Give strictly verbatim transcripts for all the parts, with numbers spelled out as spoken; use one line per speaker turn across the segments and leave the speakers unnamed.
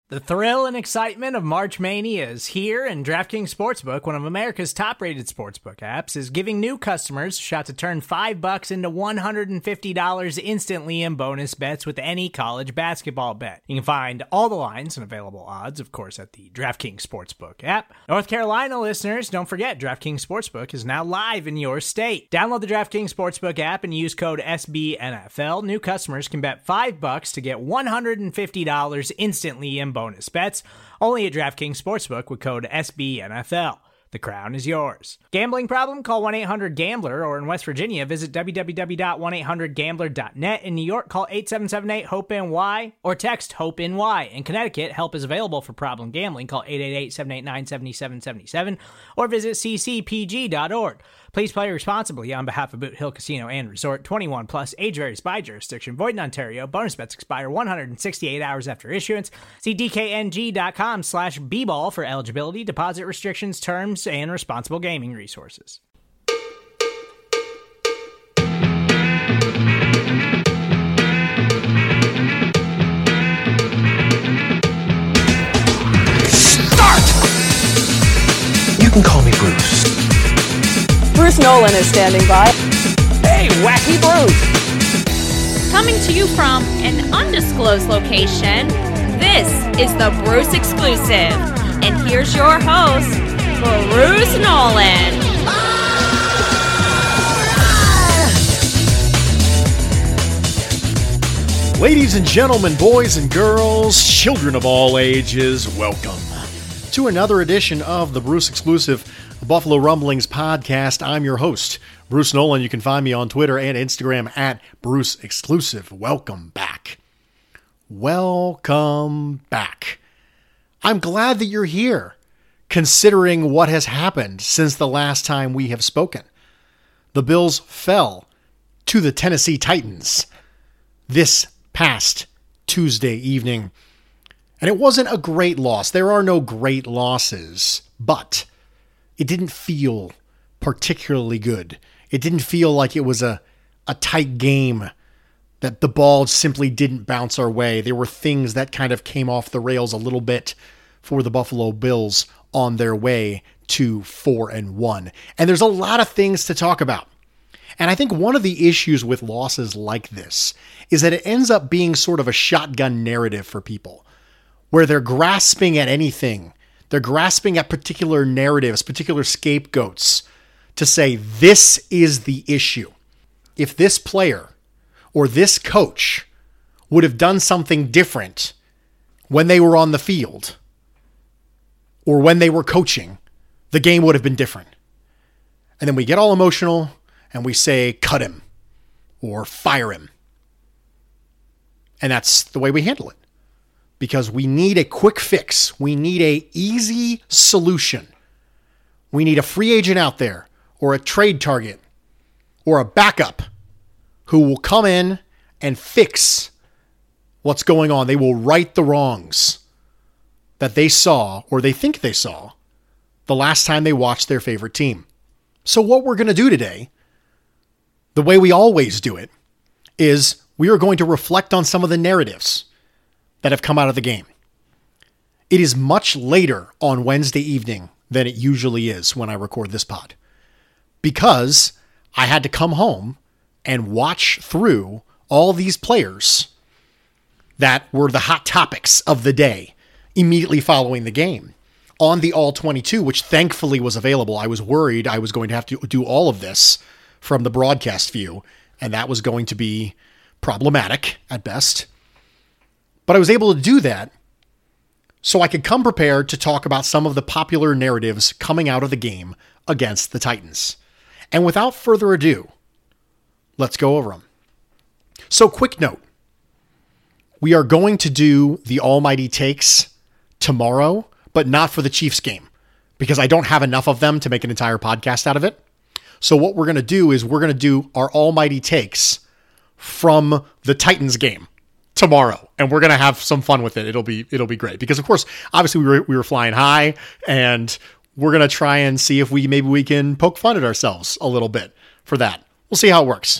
The thrill and excitement of March Mania is here, and DraftKings Sportsbook, one of America's top-rated sportsbook apps, is giving new customers a shot to turn five bucks into one hundred fifty dollars instantly in bonus bets with any college basketball bet. You can find all the lines and available odds, of course, at the DraftKings Sportsbook app. North Carolina listeners, don't forget, DraftKings Sportsbook is now live in your state. Download the DraftKings Sportsbook app and use code S B N F L. New customers can bet five bucks to get one hundred fifty dollars instantly in bonus bets, only at DraftKings Sportsbook with code S B N F L. The crown is yours. Gambling problem? Call one eight hundred gambler, or in West Virginia, visit w w w dot one eight hundred gambler dot net. In New York, call eight seven seven eight hope N Y or text HOPE-NY. In Connecticut, help is available for problem gambling. Call eight eight eight, seven eight nine, seven seven seven seven or visit c c p g dot org. Please play responsibly on behalf of Boot Hill Casino and Resort. twenty-one plus, age varies by jurisdiction. Void in Ontario. Bonus bets expire one hundred sixty-eight hours after issuance. See d k n g dot com slash b ball for eligibility, deposit restrictions, terms, and responsible gaming resources.
Start! You can call me Bruce.
Bruce Nolan is standing by.
Hey, Wacky Bruce!
Coming to you from an undisclosed location, this is the Bruce Exclusive. And here's your host, Bruce Nolan.
Ladies and gentlemen, boys and girls, children of all ages, welcome to another edition of the Bruce Exclusive Buffalo Rumblings podcast. I'm your host, Bruce Nolan. You can find me on Twitter and Instagram at Bruce Exclusive. Welcome back. Welcome back. I'm glad that you're here, considering what has happened since the last time we have spoken. The Bills fell to the Tennessee Titans this past Tuesday evening. And it wasn't a great loss. There are no great losses, but it didn't feel particularly good. It didn't feel like it was a, a tight game, that the ball simply didn't bounce our way. There were things that kind of came off the rails a little bit for the Buffalo Bills on their way to four and one. And there's a lot of things to talk about. And I think one of the issues with losses like this is that it ends up being sort of a shotgun narrative for people, where they're grasping at anything. They're grasping at particular narratives, particular scapegoats to say, this is the issue. If this player or this coach would have done something different when they were on the field or when they were coaching, the game would have been different. And then we get all emotional and we say, cut him or fire him. And that's the way we handle it. Because we need a quick fix. We need a easy solution. We need a free agent out there or a trade target or a backup who will come in and fix what's going on. They will right the wrongs that they saw or they think they saw the last time they watched their favorite team. So what we're going to do today, the way we always do it, is we are going to reflect on some of the narratives that have come out of the game. It is much later on Wednesday evening than it usually is when I record this pod, because I had to come home and watch through all these players that were the hot topics of the day immediately following the game on the All twenty-two, which thankfully was available. I was worried I was going to have to do all of this from the broadcast view, and that was going to be problematic at best. But I was able to do that so I could come prepared to talk about some of the popular narratives coming out of the game against the Titans. And without further ado, let's go over them. So, quick note. We are going to do the Almighty Takes tomorrow, but not for the Chiefs game, because I don't have enough of them to make an entire podcast out of it. So what we're going to do is we're going to do our Almighty Takes from the Titans game tomorrow, and we're going to have some fun with it. It'll be it'll be great because, of course, obviously we were we were flying high, and we're going to try and see if we maybe we can poke fun at ourselves a little bit for that. We'll see how it works.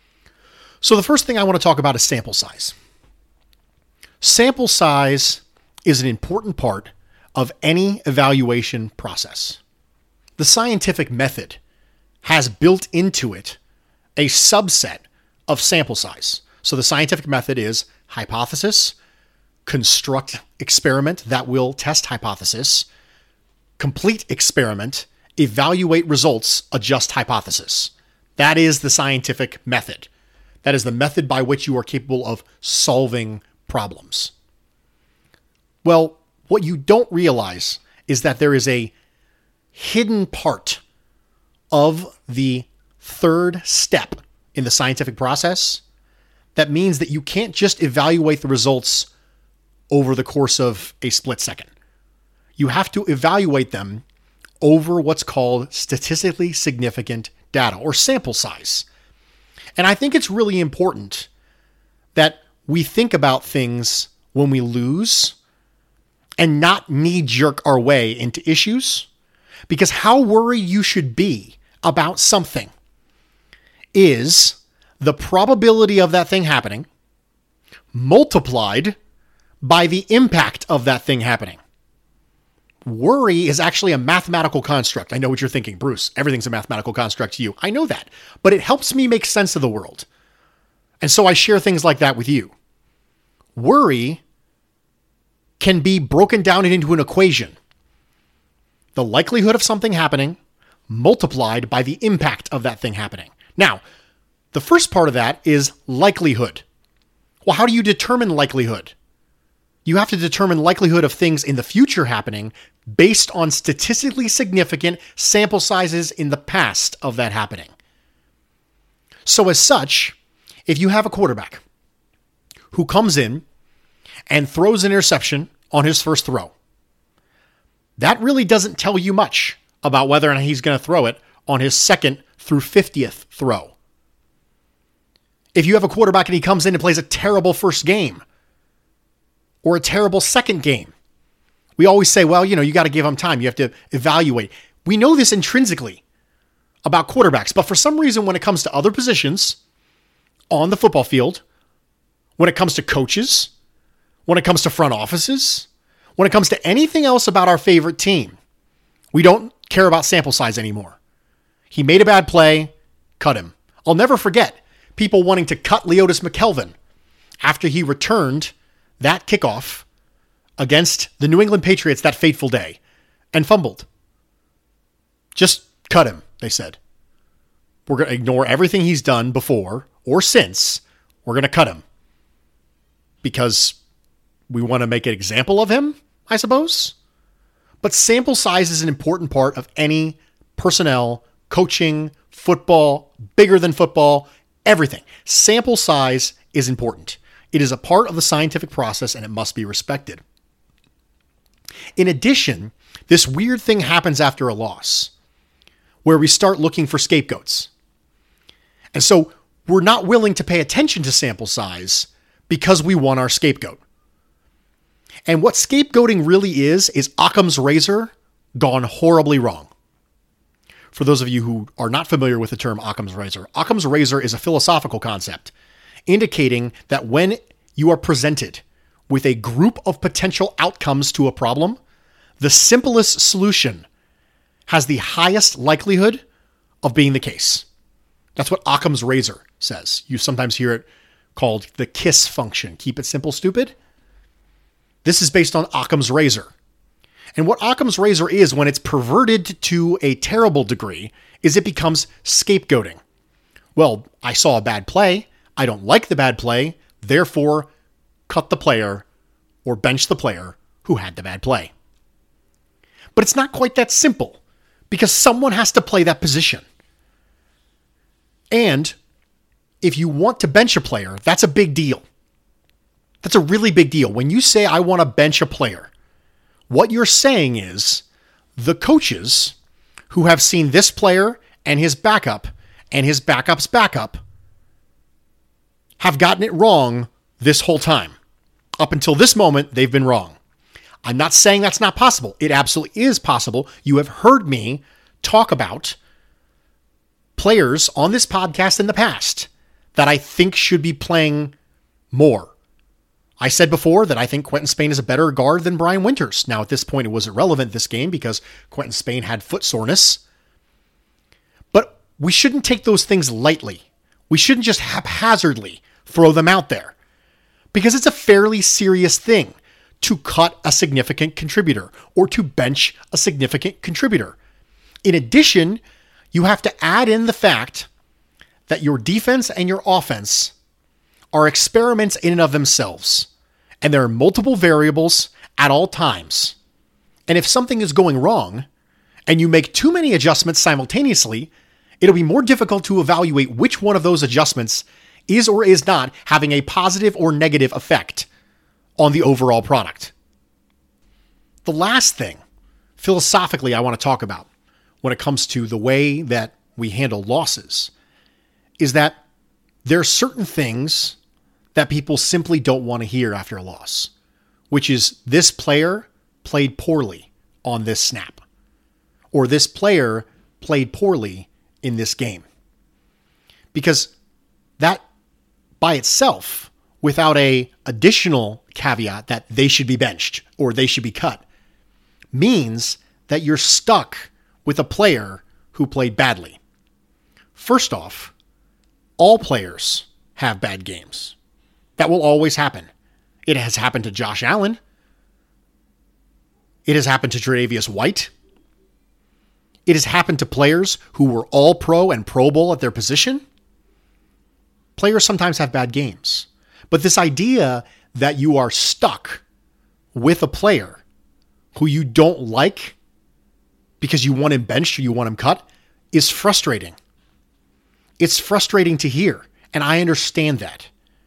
So the first thing I want to talk about is sample size. Sample size is an important part of any evaluation process. The scientific method has built into it a subset of sample size. So the scientific method is hypothesis, construct experiment that will test hypothesis, complete experiment, evaluate results, adjust hypothesis. That is the scientific method. That is the method by which you are capable of solving problems. Well, what you don't realize is that there is a hidden part of the third step in the scientific process that means that you can't just evaluate the results over the course of a split second. You have to evaluate them over what's called statistically significant data or sample size. And I think it's really important that we think about things when we lose and not knee-jerk our way into issues, because how worried you should be about something is the probability of that thing happening multiplied by the impact of that thing happening. Worry is actually a mathematical construct. I know what you're thinking, Bruce. Everything's a mathematical construct to you. I know that, but it helps me make sense of the world. And so I share things like that with you. Worry can be broken down into an equation. The likelihood of something happening multiplied by the impact of that thing happening. Now, the first part of that is likelihood. Well, how do you determine likelihood? You have to determine likelihood of things in the future happening based on statistically significant sample sizes in the past of that happening. So as such, if you have a quarterback who comes in and throws an interception on his first throw, that really doesn't tell you much about whether or not he's going to throw it on his second through fiftieth throw. If you have a quarterback and he comes in and plays a terrible first game or a terrible second game, we always say, well, you know, you got to give him time. You have to evaluate. We know this intrinsically about quarterbacks, but for some reason, when it comes to other positions on the football field, when it comes to coaches, when it comes to front offices, when it comes to anything else about our favorite team, we don't care about sample size anymore. He made a bad play, cut him. I'll never forget people wanting to cut Leotis McKelvin after he returned that kickoff against the New England Patriots that fateful day and fumbled. Just cut him, they said. We're going to ignore everything he's done before or since. We're going to cut him because we want to make an example of him, I suppose. But sample size is an important part of any personnel, coaching, football, bigger than football, everything. Sample size is important. It is a part of the scientific process and it must be respected. In addition, this weird thing happens after a loss where we start looking for scapegoats. And so we're not willing to pay attention to sample size because we want our scapegoat. And what scapegoating really is, is Occam's razor gone horribly wrong. For those of you who are not familiar with the term Occam's razor, Occam's razor is a philosophical concept indicating that when you are presented with a group of potential outcomes to a problem, the simplest solution has the highest likelihood of being the case. That's what Occam's razor says. You sometimes hear it called the KISS function. Keep it simple, stupid. This is based on Occam's razor. And what Occam's razor is when it's perverted to a terrible degree is it becomes scapegoating. Well, I saw a bad play. I don't like the bad play. Therefore, cut the player or bench the player who had the bad play. But it's not quite that simple because someone has to play that position. And if you want to bench a player, that's a big deal. That's a really big deal. When you say, I want to bench a player, what you're saying is the coaches who have seen this player and his backup and his backup's backup have gotten it wrong this whole time. Up until this moment, they've been wrong. I'm not saying that's not possible. It absolutely is possible. You have heard me talk about players on this podcast in the past that I think should be playing more. I said before that I think Quentin Spain is a better guard than Brian Winters. Now, at this point, it was irrelevant this game because Quentin Spain had foot soreness. But we shouldn't take those things lightly. We shouldn't just haphazardly throw them out there because it's a fairly serious thing to cut a significant contributor or to bench a significant contributor. In addition, you have to add in the fact that your defense and your offense are experiments in and of themselves, and there are multiple variables at all times. And if something is going wrong, and you make too many adjustments simultaneously, it'll be more difficult to evaluate which one of those adjustments is or is not having a positive or negative effect on the overall product. The last thing, philosophically, I want to talk about when it comes to the way that we handle losses is that there are certain things that people simply don't want to hear after a loss, which is this player played poorly on this snap, or this player played poorly in this game. Because that by itself, without a additional caveat that they should be benched or they should be cut, means that you're stuck with a player who played badly. First off, all players have bad games. That will always happen. It has happened to Josh Allen. It has happened to Tre'Davious White. It has happened to players who were all pro and Pro Bowl at their position. Players sometimes have bad games. But this idea that you are stuck with a player who you don't like because you want him benched or you want him cut is frustrating. It's frustrating to hear, and I understand that.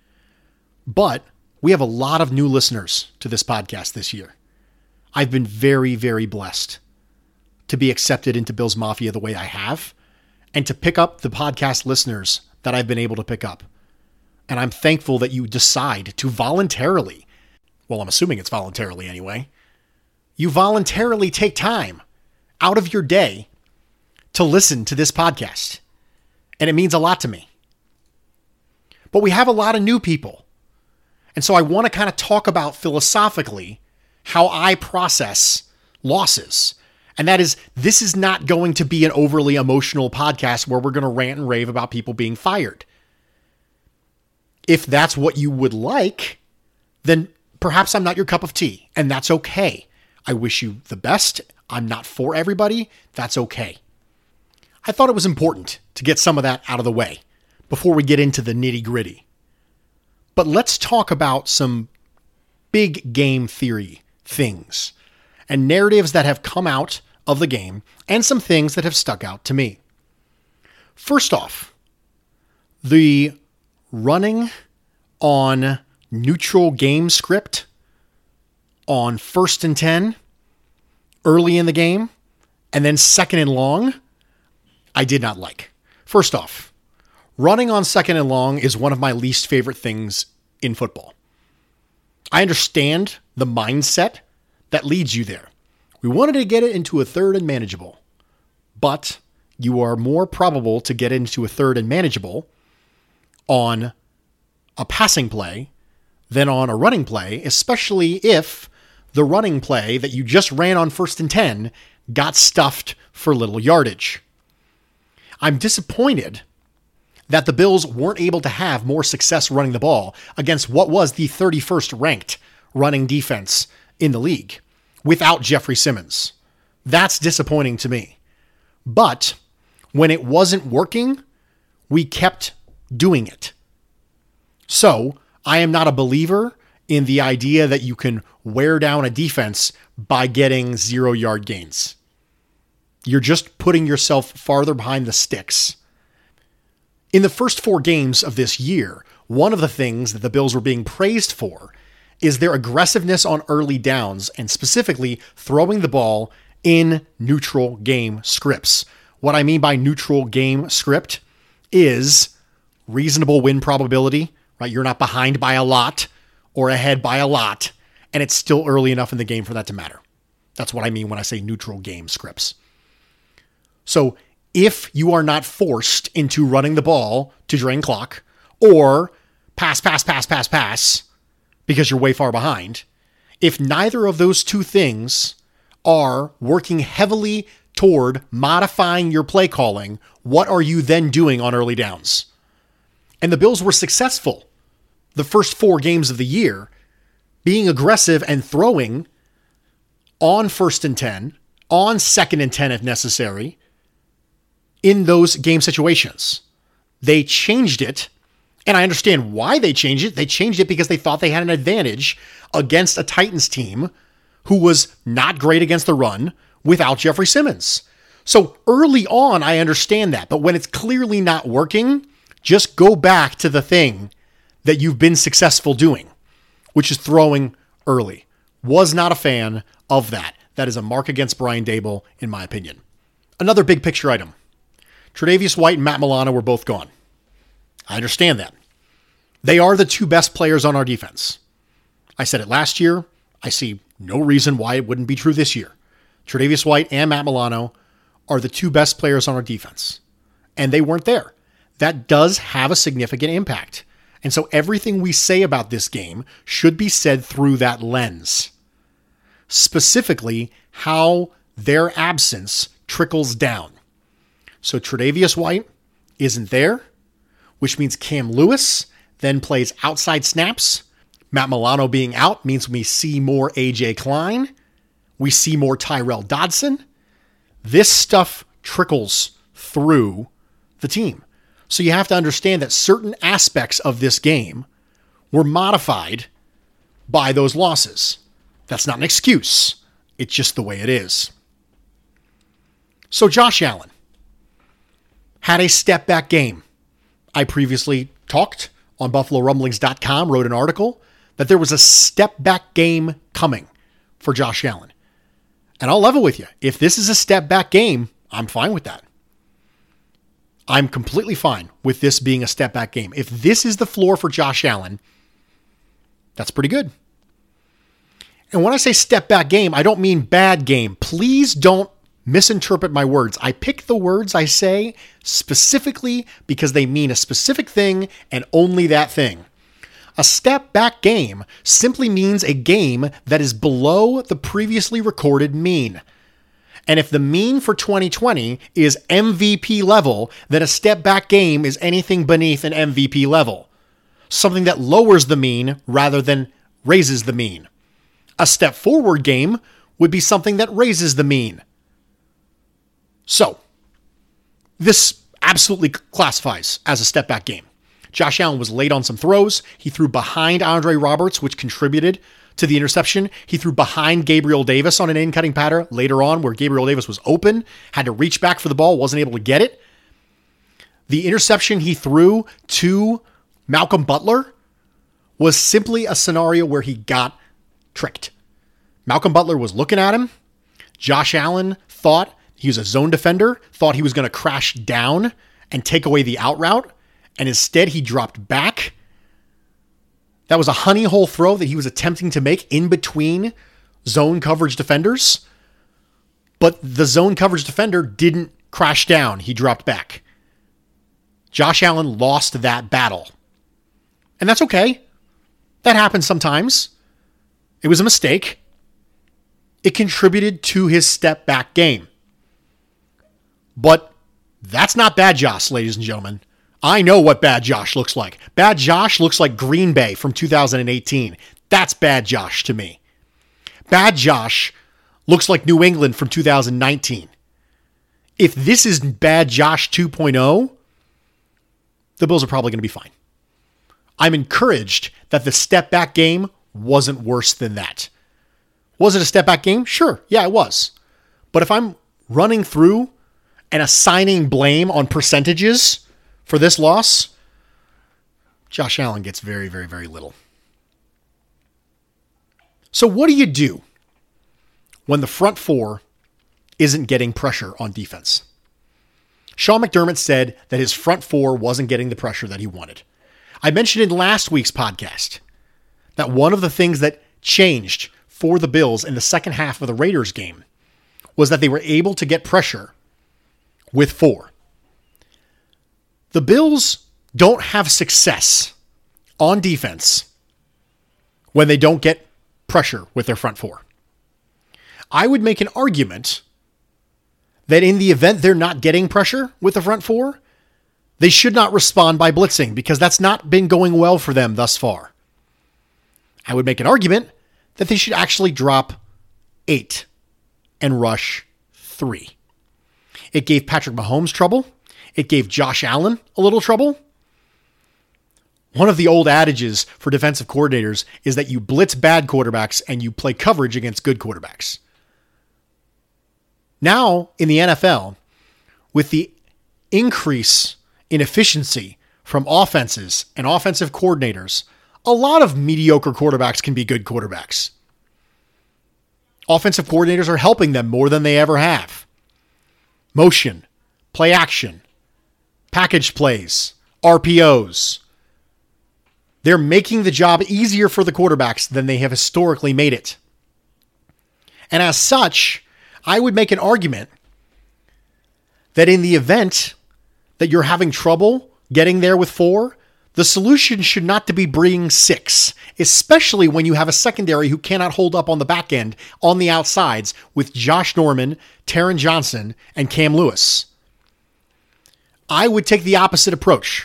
But we have a lot of new listeners to this podcast this year. I've been very, very blessed to be accepted into Bills Mafia the way I have and to pick up the podcast listeners that I've been able to pick up. And I'm thankful that you decide to voluntarily, well, I'm assuming it's voluntarily anyway, you voluntarily take time out of your day to listen to this podcast. And it means a lot to me. But we have a lot of new people. And so I want to kind of talk about philosophically how I process losses. And that is, this is not going to be an overly emotional podcast where we're going to rant and rave about people being fired. If that's what you would like, then perhaps I'm not your cup of tea, and that's okay. I wish you the best. I'm not for everybody. That's okay. I thought it was important to get some of that out of the way before we get into the nitty-gritty. But let's talk about some big game theory things and narratives that have come out of the game and some things that have stuck out to me. First off, the running on neutral game script on first and ten early in the game and then second and long, I did not like. First off, running on second and long is one of my least favorite things in football. I understand the mindset that leads you there. We wanted to get it into a third and manageable, but you are more probable to get into a third and manageable on a passing play than on a running play, especially if the running play that you just ran on first and ten got stuffed for little yardage. I'm disappointed that the Bills weren't able to have more success running the ball against what was the thirty-first ranked running defense in the league without Jeffrey Simmons. That's disappointing to me. But when it wasn't working, we kept doing it. So I am not a believer in the idea that you can wear down a defense by getting zero yard gains. You're just putting yourself farther behind the sticks. In the first four games of this year, one of the things that the Bills were being praised for is their aggressiveness on early downs and specifically throwing the ball in neutral game scripts. What I mean by neutral game script is reasonable win probability, right? You're not behind by a lot or ahead by a lot, and it's still early enough in the game for that to matter. That's what I mean when I say neutral game scripts. So if you are not forced into running the ball to drain clock or pass, pass, pass, pass, pass, because you're way far behind. If neither of those two things are working heavily toward modifying your play calling, what are you then doing on early downs? And the Bills were successful the first four games of the year, being aggressive and throwing on first and ten, on second and ten if necessary, in those game situations. They changed it, and I understand why they changed it. They changed it because they thought they had an advantage against a Titans team who was not great against the run without Jeffrey Simmons. So early on, I understand that, but when it's clearly not working, just go back to the thing that you've been successful doing, which is throwing early. Was not a fan of that. That is a mark against Brian Daboll, in my opinion. Another big picture item. Tre'Davious White and Matt Milano were both gone. I understand that. They are the two best players on our defense. I said it last year. I see no reason why it wouldn't be true this year. Tre'Davious White and Matt Milano are the two best players on our defense. And they weren't there. That does have a significant impact. And so everything we say about this game should be said through that lens. Specifically, how their absence trickles down. So Tre'Davious White isn't there, which means Cam Lewis then plays outside snaps. Matt Milano being out means we see more A J Klein. We see more Tyrell Dodson. This stuff trickles through the team. So you have to understand that certain aspects of this game were modified by those losses. That's not an excuse. It's just the way it is. So Josh Allen had a step back game. I previously talked on Buffalo Rumblings dot com, wrote an article that there was a step back game coming for Josh Allen. And I'll level with you. If this is a step back game, I'm fine with that. I'm completely fine with this being a step back game. If this is the floor for Josh Allen, that's pretty good. And when I say step back game, I don't mean bad game. Please don't misinterpret my words. I pick the words I say specifically because they mean a specific thing and only that thing. A step back game simply means a game that is below the previously recorded mean. And if the mean for twenty twenty is M V P level, then a step back game is anything beneath an M V P level. Something that lowers the mean rather than raises the mean. A step forward game would be something that raises the mean. So, this absolutely classifies as a step back game. Josh Allen was late on some throws. He threw behind Andre Roberts, which contributed to the interception. He threw behind Gabriel Davis on an in-cutting pattern later on where Gabriel Davis was open, had to reach back for the ball, wasn't able to get it. The interception he threw to Malcolm Butler was simply a scenario where he got tricked. Malcolm Butler was looking at him. Josh Allen thought he was a zone defender, thought he was going to crash down and take away the out route, and instead he dropped back. That was a honey hole throw that he was attempting to make in between zone coverage defenders, but the zone coverage defender didn't crash down. He dropped back. Josh Allen lost that battle. And that's okay. That happens sometimes. It was a mistake. It contributed to his step back game. But that's not bad Josh, ladies and gentlemen. I know what bad Josh looks like. Bad Josh looks like Green Bay from two thousand eighteen. That's bad Josh to me. Bad Josh looks like New England from two thousand nineteen. If this is bad Josh two point oh, the Bills are probably going to be fine. I'm encouraged that the step back game wasn't worse than that. Was it a step back game? Sure. Yeah, it was. But if I'm running through and assigning blame on percentages for this loss, Josh Allen gets very, very, very little. So what do you do when the front four isn't getting pressure on defense? Sean McDermott said that his front four wasn't getting the pressure that he wanted. I mentioned in last week's podcast that one of the things that changed for the Bills in the second half of the Raiders game was that they were able to get pressure with four. The Bills don't have success on defense when they don't get pressure with their front four. I would make an argument that in the event they're not getting pressure with the front four, they should not respond by blitzing because that's not been going well for them thus far. I would make an argument that they should actually drop eight and rush three. It gave Patrick Mahomes trouble. It gave Josh Allen a little trouble. One of the old adages for defensive coordinators is that you blitz bad quarterbacks and you play coverage against good quarterbacks. Now, in the N F L, with the increase in efficiency from offenses and offensive coordinators, a lot of mediocre quarterbacks can be good quarterbacks. Offensive coordinators are helping them more than they ever have. Motion, play action, package plays, R P Os. They're making the job easier for the quarterbacks than they have historically made it. And as such, I would make an argument that in the event that you're having trouble getting there with four, the solution should not to be bringing six, especially when you have a secondary who cannot hold up on the back end on the outsides with Josh Norman, Taron Johnson, and Cam Lewis. I would take the opposite approach.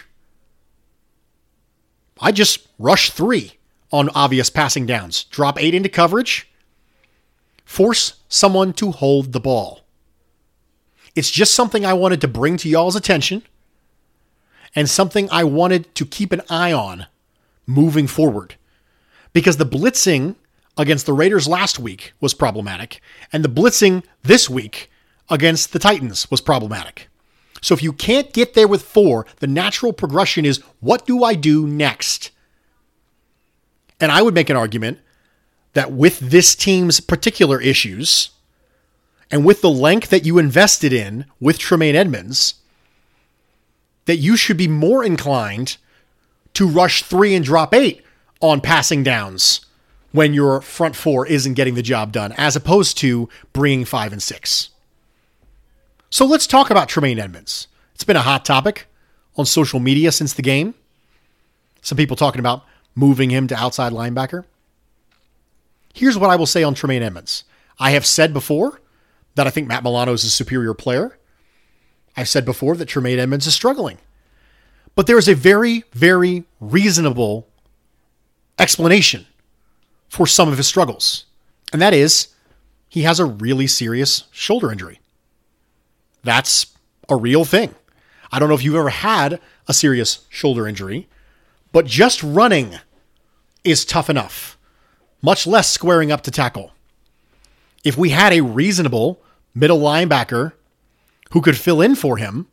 I just rush three on obvious passing downs, drop eight into coverage, force someone to hold the ball. It's just something I wanted to bring to y'all's attention and something I wanted to keep an eye on moving forward. Because the blitzing against the Raiders last week was problematic, and the blitzing this week against the Titans was problematic. So if you can't get there with four, the natural progression is, what do I do next? And I would make an argument that with this team's particular issues, and with the length that you invested in with Tremaine Edmunds, that you should be more inclined to rush three and drop eight on passing downs when your front four isn't getting the job done, as opposed to bringing five and six. So let's talk about Tremaine Edmunds. It's been a hot topic on social media since the game. Some people talking about moving him to outside linebacker. Here's what I will say on Tremaine Edmunds. I have said before that I think Matt Milano is a superior player. I've said before that Tremaine Edmunds is struggling. But there is a very, very reasonable explanation for some of his struggles. And that is, he has a really serious shoulder injury. That's a real thing. I don't know if you've ever had a serious shoulder injury, but just running is tough enough, much less squaring up to tackle. If we had a reasonable middle linebacker who could fill in for him,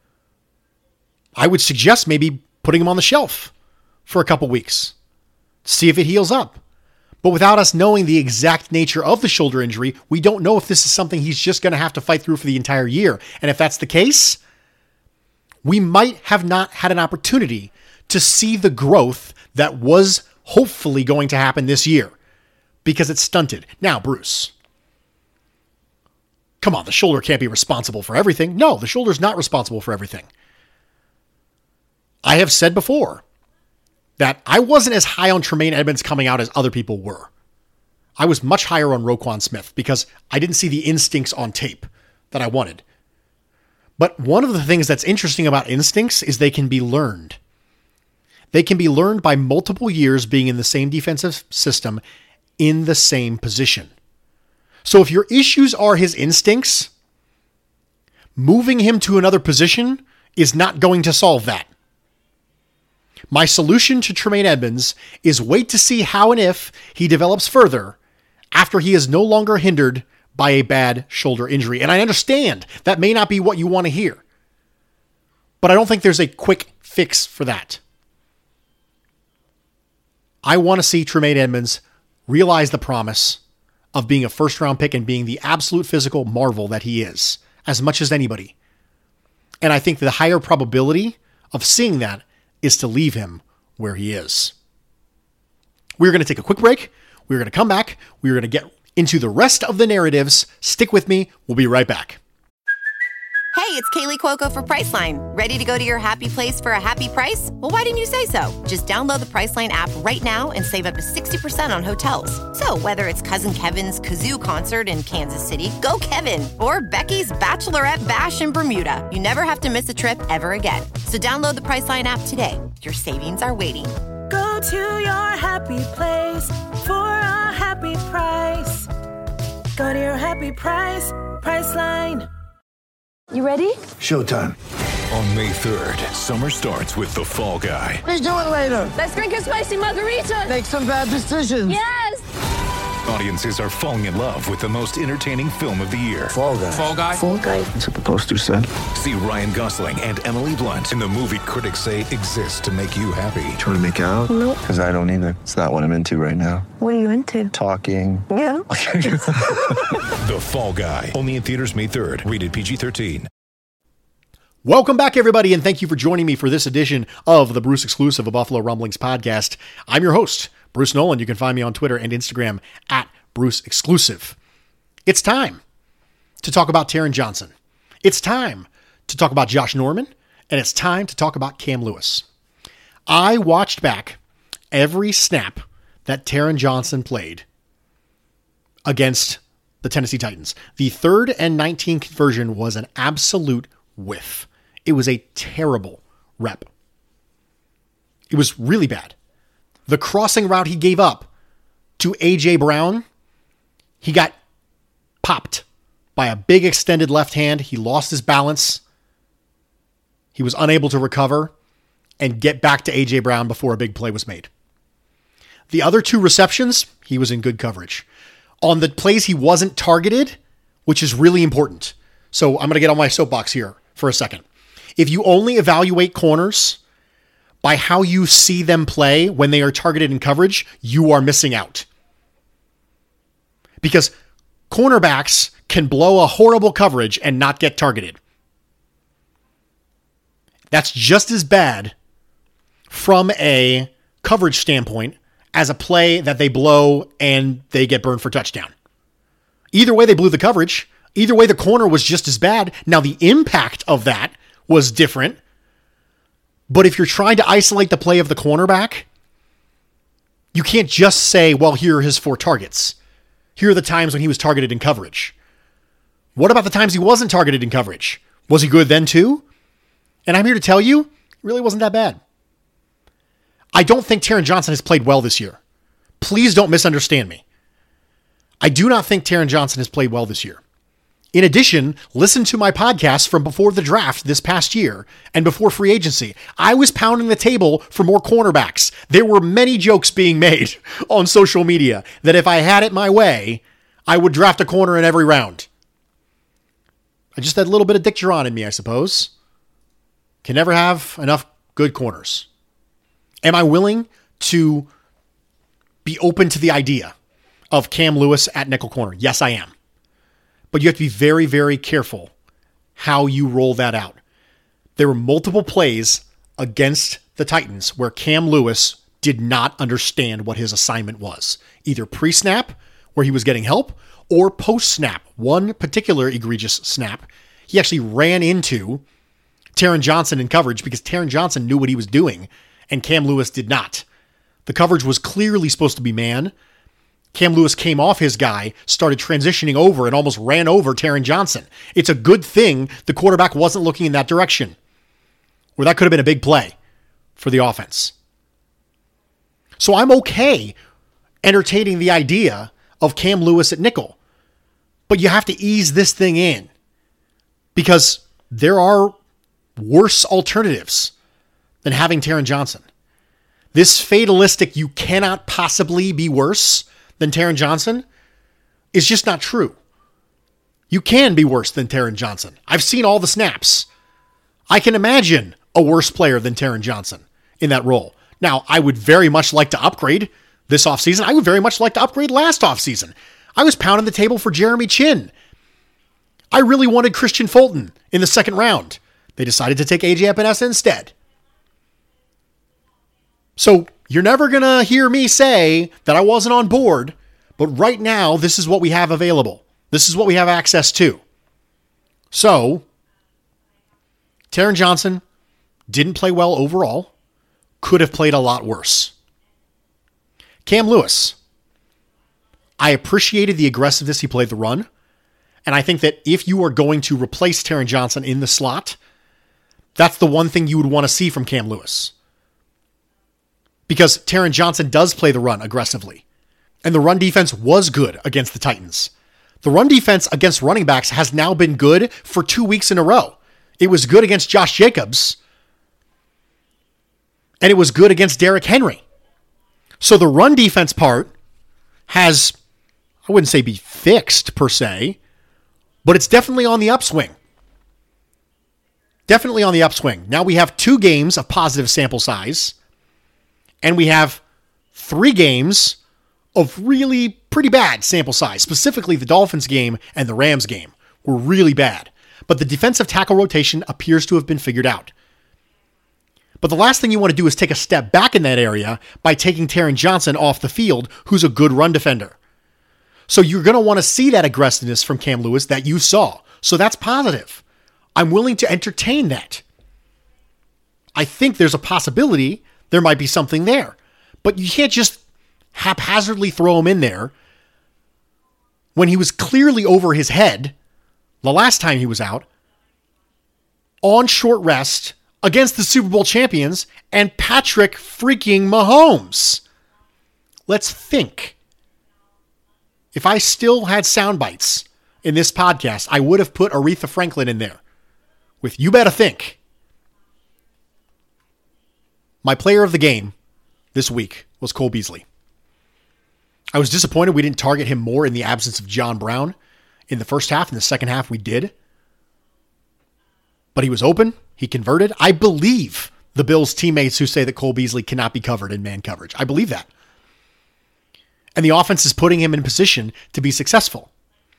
I would suggest maybe putting him on the shelf for a couple weeks, see if it heals up. But without us knowing the exact nature of the shoulder injury, we don't know if this is something he's just going to have to fight through for the entire year. And if that's the case, we might have not had an opportunity to see the growth that was hopefully going to happen this year because it's stunted. Now, Bruce, come on, the shoulder can't be responsible for everything. No, the shoulder's not responsible for everything. I have said before that I wasn't as high on Tremaine Edmunds coming out as other people were. I was much higher on Roquan Smith because I didn't see the instincts on tape that I wanted. But one of the things that's interesting about instincts is they can be learned. They can be learned by multiple years being in the same defensive system in the same position. So if your issues are his instincts, moving him to another position is not going to solve that. My solution to Tremaine Edmunds is wait to see how and if he develops further after he is no longer hindered by a bad shoulder injury. And I understand that may not be what you want to hear, but I don't think there's a quick fix for that. I want to see Tremaine Edmunds realize the promise of being a first-round pick and being the absolute physical marvel that he is, as much as anybody. And I think the higher probability of seeing that is to leave him where he is. We're going to take a quick break. We're going to come back. We're going to get into the rest of the narratives. Stick with me. We'll be right back.
Hey, it's Kaylee Cuoco for Priceline. Ready to go to your happy place for a happy price? Well, why didn't you say so? Just download the Priceline app right now and save up to sixty percent on hotels. So whether it's Cousin Kevin's Kazoo Concert in Kansas City, go Kevin, or Becky's Bachelorette Bash in Bermuda, you never have to miss a trip ever again. So download the Priceline app today. Your savings are waiting.
Go to your happy place for a happy price. Go to your happy price, Priceline.
You ready?
Showtime.
On May third, summer starts with The Fall Guy.
Let's do it later.
Let's drink a spicy margarita.
Make some bad decisions.
Yes!
Audiences are falling in love with the most entertaining film of the year.
Fall Guy.
Fall Guy?
Fall guy.
That's what the poster said.
See Ryan Gosling and Emily Blunt in the movie critics say exists to make you happy.
Trying to make it out?
Nope.
Because I don't either. It's not what I'm into right now.
What are you into?
Talking.
Yeah.
The Fall Guy. Only in theaters May third. Rated P G thirteen.
Welcome back, everybody, and thank you for joining me for this edition of the Bruce Exclusive, a Buffalo Rumblings podcast. I'm your host, Bruce Nolan. You can find me on Twitter and Instagram at Bruce Exclusive. It's time to talk about Taron Johnson. It's time to talk about Josh Norman, and it's time to talk about Cam Lewis. I watched back every snap that Taron Johnson played against the Tennessee Titans. The third and nineteen conversion was an absolute whiff. It was a terrible rep. It was really bad. The crossing route he gave up to A J Brown, he got popped by a big extended left hand. He lost his balance. He was unable to recover and get back to A J Brown before a big play was made. The other two receptions, he was in good coverage. On the plays he wasn't targeted, which is really important. So I'm going to get on my soapbox here for a second. If you only evaluate corners by how you see them play when they are targeted in coverage, you are missing out. Because cornerbacks can blow a horrible coverage and not get targeted. That's just as bad from a coverage standpoint as a play that they blow and they get burned for touchdown. Either way, they blew the coverage. Either way, the corner was just as bad. Now, the impact of that was different. But if you're trying to isolate the play of the cornerback, you can't just say, well, here are his four targets. Here are the times when he was targeted in coverage. What about the times he wasn't targeted in coverage? Was he good then too? And I'm here to tell you, it really wasn't that bad. I don't think Taron Johnson has played well this year. Please don't misunderstand me. I do not think Taron Johnson has played well this year. In addition, listen to my podcast from before the draft this past year and before free agency. I was pounding the table for more cornerbacks. There were many jokes being made on social media that if I had it my way, I would draft a corner in every round. I just had a little bit of Dick Duran in me, I suppose. Can never have enough good corners. Am I willing to be open to the idea of Cam Lewis at nickel corner? Yes, I am. But you have to be very, very careful how you roll that out. There were multiple plays against the Titans where Cam Lewis did not understand what his assignment was. Either pre-snap, where he was getting help, or post-snap. One particular egregious snap, he actually ran into Taron Johnson in coverage because Taron Johnson knew what he was doing, and Cam Lewis did not. The coverage was clearly supposed to be man. Cam Lewis came off his guy, started transitioning over, and almost ran over Taron Johnson. It's a good thing the quarterback wasn't looking in that direction, where that could have been a big play for the offense. So I'm okay entertaining the idea of Cam Lewis at nickel, but you have to ease this thing in because there are worse alternatives than having Taron Johnson. This fatalistic, you cannot possibly be worse than Taron Johnson is just not true. You can be worse than Taron Johnson. I've seen all the snaps. I can imagine a worse player than Taron Johnson in that role. Now, I would very much like to upgrade this offseason. I would very much like to upgrade last offseason. I was pounding the table for Jeremy Chin. I really wanted Christian Fulton in the second round. They decided to take A J Epinesa instead. So you're never going to hear me say that I wasn't on board, but right now, this is what we have available. This is what we have access to. So Taron Johnson didn't play well overall, could have played a lot worse. Cam Lewis, I appreciated the aggressiveness he played the run, and I think that if you are going to replace Taron Johnson in the slot, that's the one thing you would want to see from Cam Lewis. Because Taron Johnson does play the run aggressively, and the run defense was good against the Titans. The run defense against running backs has now been good for two weeks in a row. It was good against Josh Jacobs, and it was good against Derrick Henry. So the run defense part has, I wouldn't say be fixed per se, but it's definitely on the upswing. Definitely on the upswing. Now we have two games of positive sample size, and we have three games of really pretty bad sample size. Specifically, the Dolphins game and the Rams game were really bad. But the defensive tackle rotation appears to have been figured out. But the last thing you want to do is take a step back in that area by taking Taron Johnson off the field, who's a good run defender. So you're going to want to see that aggressiveness from Cam Lewis that you saw. So that's positive. I'm willing to entertain that. I think there's a possibility there might be something there. But you can't just haphazardly throw him in there when he was clearly over his head the last time he was out on short rest against the Super Bowl champions and Patrick freaking Mahomes. Let's think. If I still had sound bites in this podcast, I would have put Aretha Franklin in there with "You Better Think." My player of the game this week was Cole Beasley. I was disappointed we didn't target him more in the absence of John Brown in the first half. In the second half, we did. But he was open. He converted. I believe the Bills' teammates who say that Cole Beasley cannot be covered in man coverage. I believe that. And the offense is putting him in position to be successful.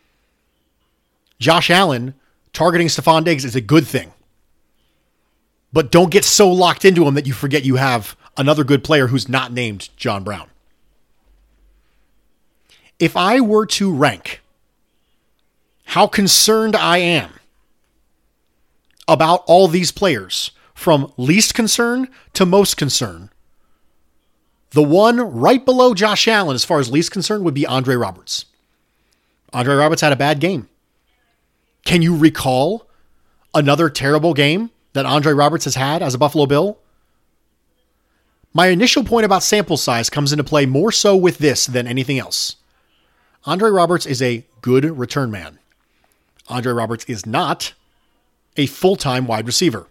Josh Allen targeting Stephon Diggs is a good thing. But don't get so locked into him that you forget you have another good player who's not named John Brown. If I were to rank how concerned I am about all these players, from least concern to most concern, the one right below Josh Allen as far as least concern would be Andre Roberts. Andre Roberts had a bad game. Can you recall another terrible game that Andre Roberts has had as a Buffalo Bill? My initial point about sample size comes into play more so with this than anything else. Andre Roberts is a good return man. Andre Roberts is not a full-time wide receiver.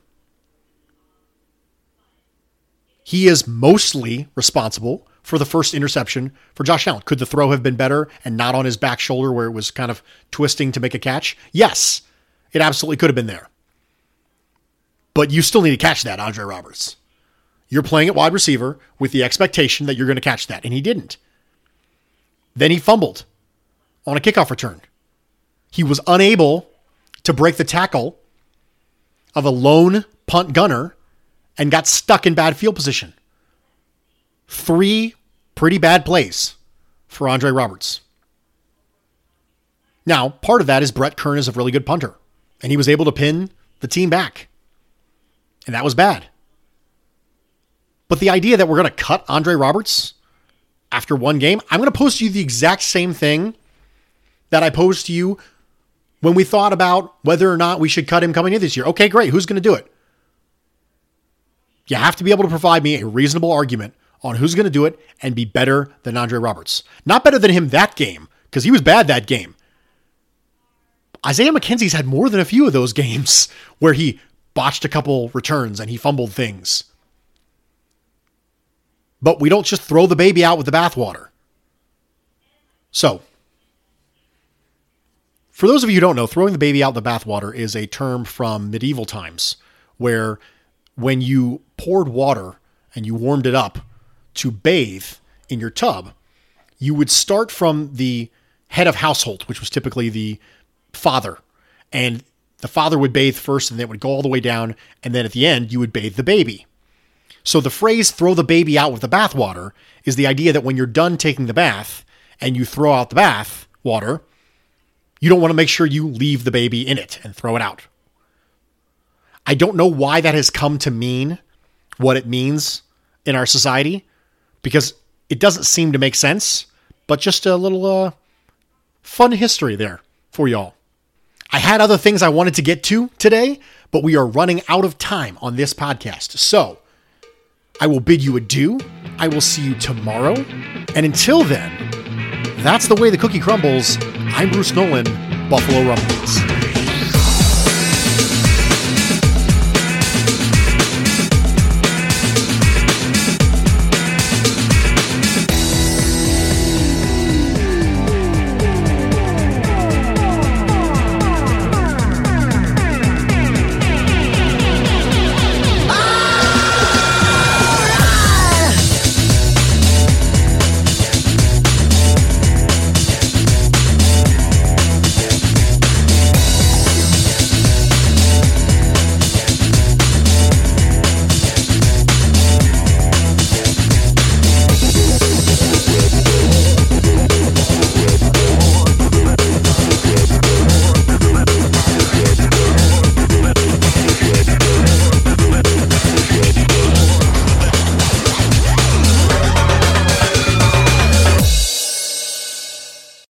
He is mostly responsible for the first interception for Josh Allen. Could the throw have been better and not on his back shoulder where it was kind of twisting to make a catch? Yes, it absolutely could have been there. But you still need to catch that, Andre Roberts. You're playing at wide receiver with the expectation that you're going to catch that, and he didn't. Then he fumbled on a kickoff return. He was unable to break the tackle of a lone punt gunner and got stuck in bad field position. Three pretty bad plays for Andre Roberts. Now, part of that is Brett Kern is a really good punter, and he was able to pin the team back. And that was bad. But the idea that we're going to cut Andre Roberts after one game, I'm going to pose to you the exact same thing that I posed to you when we thought about whether or not we should cut him coming in this year. Okay, great. Who's going to do it? You have to be able to provide me a reasonable argument on who's going to do it and be better than Andre Roberts. Not better than him that game, because he was bad that game. Isaiah McKenzie's had more than a few of those games where he botched a couple returns and he fumbled things. But we don't just throw the baby out with the bathwater. So, for those of you who don't know, throwing the baby out with the bathwater is a term from medieval times where when you poured water and you warmed it up to bathe in your tub, you would start from the head of household, which was typically the father. And the father would bathe first and then it would go all the way down. And then at the end, you would bathe the baby. So the phrase throw the baby out with the bathwater is the idea that when you're done taking the bath and you throw out the bath water, you don't want to make sure you leave the baby in it and throw it out. I don't know why that has come to mean what it means in our society, because it doesn't seem to make sense, but just a little uh, fun history there for y'all. I had other things I wanted to get to today, but we are running out of time on this podcast. So I will bid you adieu. I will see you tomorrow. And until then, that's the way the cookie crumbles. I'm Bruce Nolan, Buffalo Rumblings.